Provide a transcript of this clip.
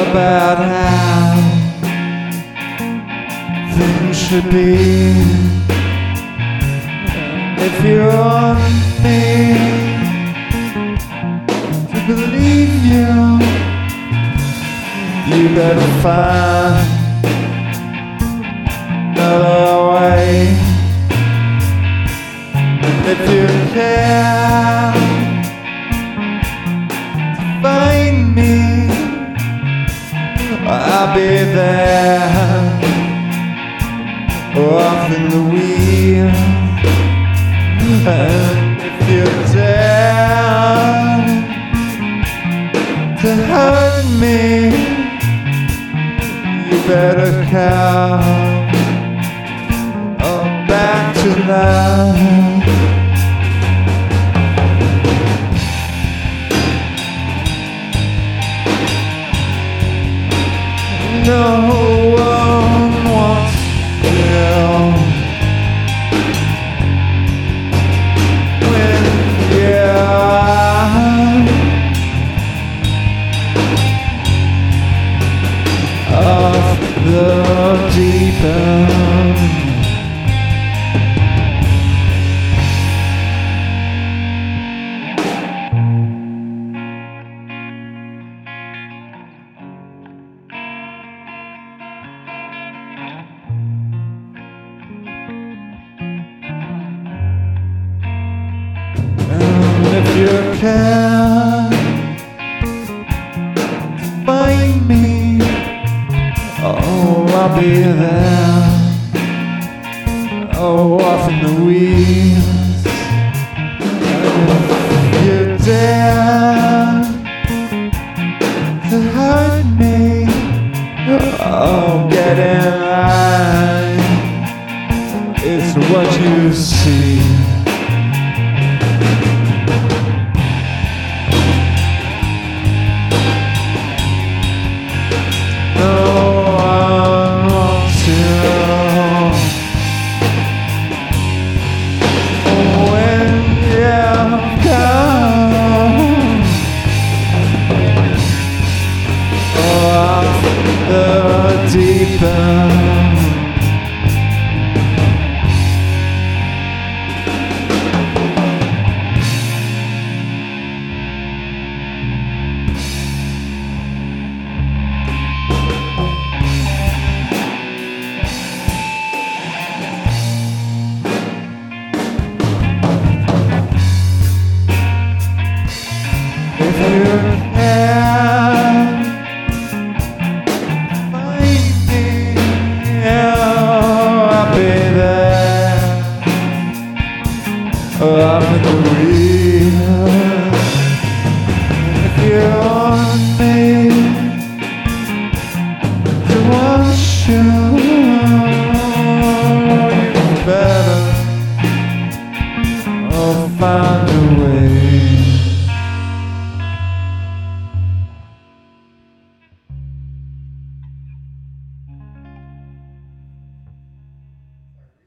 about how things should be. If you want me to believe you, you better find another way. And if you care to find me, I'll be there, off in the wheel. And if you dare to hurt me, you better come back to life. No one wants to know when you're off the deep end. If you can find me, oh, I'll be there, oh, off in the wheels. If you dare to hurt me, oh, get in line, it's what you see. Deep end. If you can find me, I'll be there, up in the wheel.